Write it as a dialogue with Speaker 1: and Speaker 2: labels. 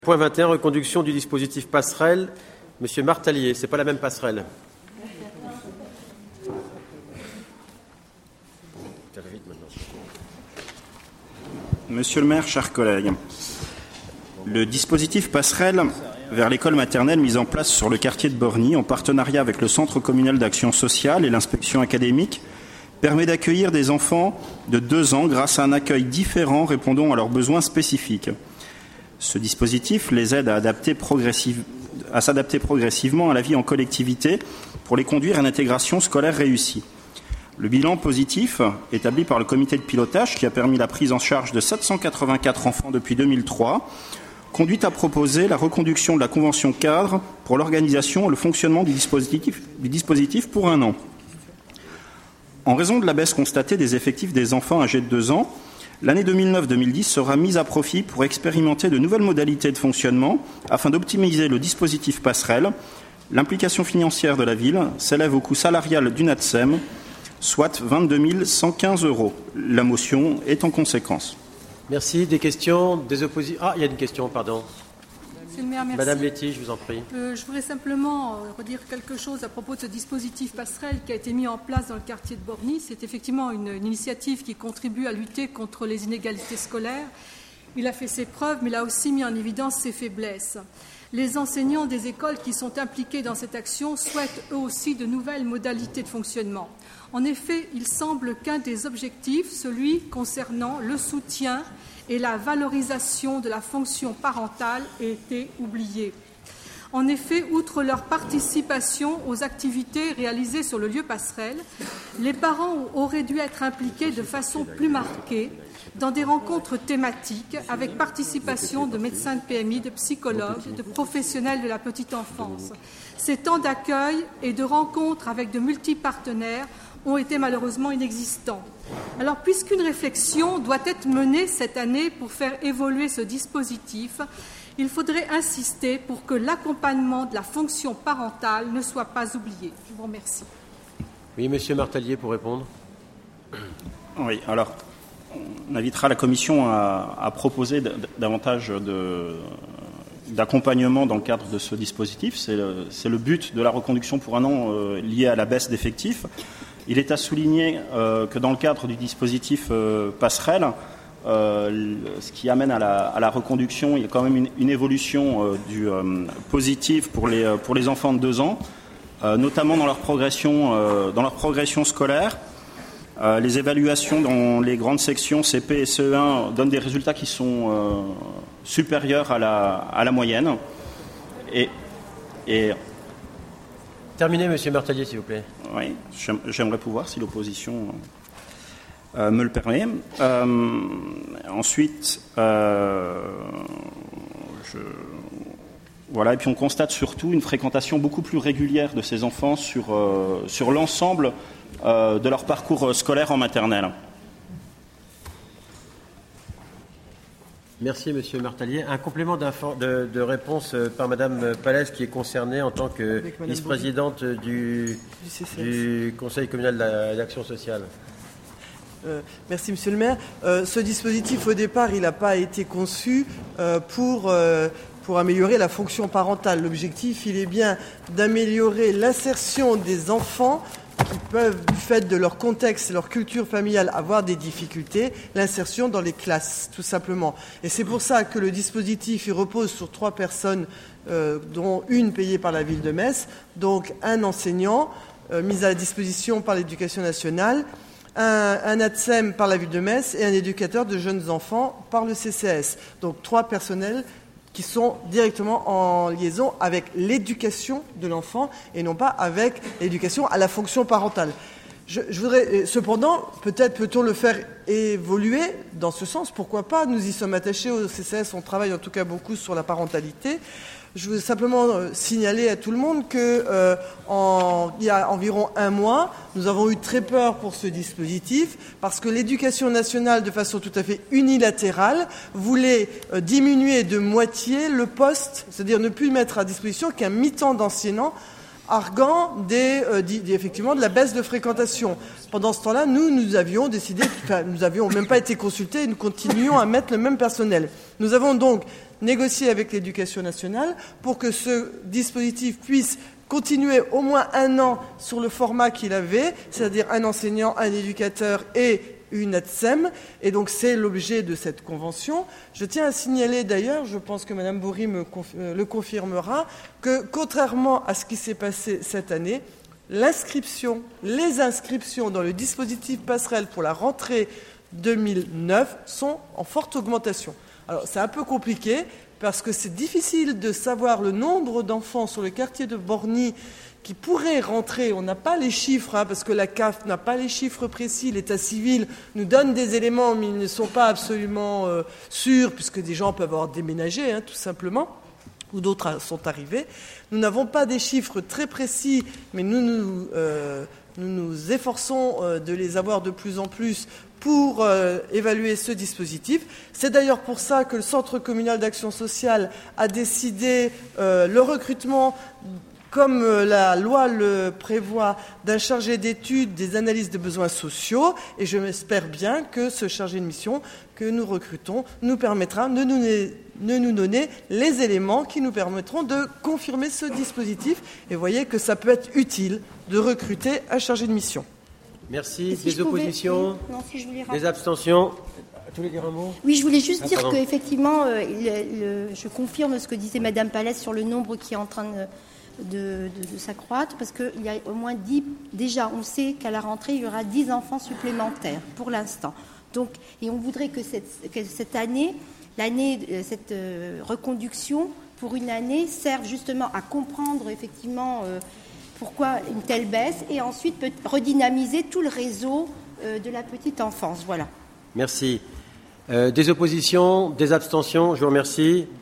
Speaker 1: Point 21, reconduction du dispositif passerelle. Monsieur Martalier, ce n'est pas la même passerelle.
Speaker 2: Monsieur le maire, chers collègues, le dispositif passerelle vers l'école maternelle mis en place sur le quartier de Borny en partenariat avec le Centre communal d'action sociale et l'inspection académique permet d'accueillir des enfants de 2 ans grâce à un accueil différent répondant à leurs besoins spécifiques. Ce dispositif les aide à s'adapter progressivement à la vie en collectivité pour les conduire à une intégration scolaire réussie. Le bilan positif établi par le comité de pilotage, qui a permis la prise en charge de 784 enfants depuis 2003, conduit à proposer la reconduction de la convention cadre pour l'organisation et le fonctionnement du dispositif pour 1 an. En raison de la baisse constatée des effectifs des enfants âgés de 2 ans, l'année 2009-2010 sera mise à profit pour expérimenter de nouvelles modalités de fonctionnement afin d'optimiser le dispositif passerelle. L'implication financière de la ville s'élève au coût salarial du NATSEM, soit 22 115 €. La motion est en conséquence.
Speaker 1: Merci. Des questions, des oppositions. Ah, il y a une question, pardon.
Speaker 3: Monsieur le maire, merci.
Speaker 1: Madame Letty, je vous en prie.
Speaker 3: Je voudrais simplement redire quelque chose à propos de ce dispositif passerelle qui a été mis en place dans le quartier de Borny. C'est effectivement une initiative qui contribue à lutter contre les inégalités scolaires. Il a fait ses preuves, mais il a aussi mis en évidence ses faiblesses. Les enseignants des écoles qui sont impliqués dans cette action souhaitent eux aussi de nouvelles modalités de fonctionnement. En effet, il semble qu'un des objectifs, celui concernant le soutien et la valorisation de la fonction parentale, ait été oublié. En effet, outre leur participation aux activités réalisées sur le lieu passerelle, les parents auraient dû être impliqués de façon plus marquée dans des rencontres thématiques avec participation de médecins de PMI, de psychologues, de professionnels de la petite enfance. Ces temps d'accueil et de rencontres avec de multiples partenaires ont été malheureusement inexistants. Alors, puisqu'une réflexion doit être menée cette année pour faire évoluer ce dispositif, il faudrait insister pour que l'accompagnement de la fonction parentale ne soit pas oublié. Je vous remercie.
Speaker 1: Oui, monsieur Martalier, pour répondre.
Speaker 2: Oui, alors, on invitera la Commission à proposer davantage d'accompagnement dans le cadre de ce dispositif. C'est le but de la reconduction pour 1 an lié à la baisse d'effectifs. Il est à souligner que dans le cadre du dispositif passerelle, ce qui amène à la reconduction, il y a quand même une évolution positive pour les enfants de 2 ans, notamment dans leur progression scolaire. Les évaluations dans les grandes sections CP et CE1 donnent des résultats qui sont supérieurs à la moyenne. Et
Speaker 1: terminez, monsieur Martalier, s'il vous plaît.
Speaker 2: Oui, j'aimerais pouvoir, si l'opposition me le permet. Ensuite, voilà, et puis on constate surtout une fréquentation beaucoup plus régulière de ces enfants sur l'ensemble de leur parcours scolaire en maternelle.
Speaker 1: Merci, monsieur Martalier. Un complément de réponse par madame Palès, qui est concernée en tant que vice-présidente du Conseil communal d'action sociale.
Speaker 4: Merci, monsieur le maire. Ce dispositif, au départ, il n'a pas été conçu pour améliorer la fonction parentale. L'objectif, il est bien d'améliorer l'insertion des enfants qui peuvent, du fait de leur contexte et leur culture familiale, avoir des difficultés, l'insertion dans les classes, tout simplement. Et c'est pour ça que le dispositif, il repose sur 3 personnes, dont une payée par la ville de Metz, donc un enseignant mis à la disposition par l'Éducation nationale, un ATSEM par la ville de Metz et un éducateur de jeunes enfants par le CCS. Donc 3 personnels qui sont directement en liaison avec l'éducation de l'enfant et non pas avec l'éducation à la fonction parentale. Je voudrais, cependant, peut-être peut-on le faire évoluer dans ce sens, pourquoi pas, nous y sommes attachés au CCS, on travaille en tout cas beaucoup sur la parentalité. Je veux simplement signaler à tout le monde que il y a environ 1 mois, nous avons eu très peur pour ce dispositif parce que l'Éducation nationale, de façon tout à fait unilatérale, voulait diminuer de moitié le poste, c'est-à-dire ne plus mettre à disposition qu'un mi-temps d'enseignant, arguant effectivement de la baisse de fréquentation. Pendant ce temps-là, nous avions décidé, nous n'avions même pas été consultés et nous continuions à mettre le même personnel. Nous avons donc négocier avec l'Éducation nationale pour que ce dispositif puisse continuer au moins 1 an sur le format qu'il avait, c'est-à-dire un enseignant, un éducateur et une ATSEM, et donc c'est l'objet de cette convention. Je tiens à signaler d'ailleurs, je pense que Mme Bory le confirmera, que contrairement à ce qui s'est passé cette année, les inscriptions dans le dispositif passerelle pour la rentrée 2009 sont en forte augmentation. Alors c'est un peu compliqué, parce que c'est difficile de savoir le nombre d'enfants sur le quartier de Borny qui pourraient rentrer. On n'a pas les chiffres, parce que la CAF n'a pas les chiffres précis. L'état civil nous donne des éléments, mais ils ne sont pas absolument sûrs, puisque des gens peuvent avoir déménagé, tout simplement, ou d'autres sont arrivés. Nous n'avons pas des chiffres très précis, mais nous nous efforçons de les avoir de plus en plus pour évaluer ce dispositif. C'est d'ailleurs pour ça que le Centre communal d'action sociale a décidé le recrutement, comme la loi le prévoit, d'un chargé d'études des analyses de besoins sociaux, et je m'espère bien que ce chargé de mission que nous recrutons nous permettra de nous donner les éléments qui nous permettront de confirmer ce dispositif. Et vous voyez que ça peut être utile de recruter un chargé de mission.
Speaker 1: Merci. Des oppositions, des abstentions. Tu voulais dire un mot ?
Speaker 5: Oui, je voulais juste dire qu'effectivement, je confirme ce que disait Mme Pallès sur le nombre qui est en train de s'accroître, parce qu'il y a au moins 10, déjà on sait qu'à la rentrée il y aura 10 enfants supplémentaires pour l'instant. Donc, et on voudrait que cette année, cette reconduction pour une année serve justement à comprendre effectivement pourquoi une telle baisse, et ensuite peut redynamiser tout le réseau de la petite enfance. Voilà.
Speaker 1: Merci. Des oppositions, des abstentions, je vous remercie.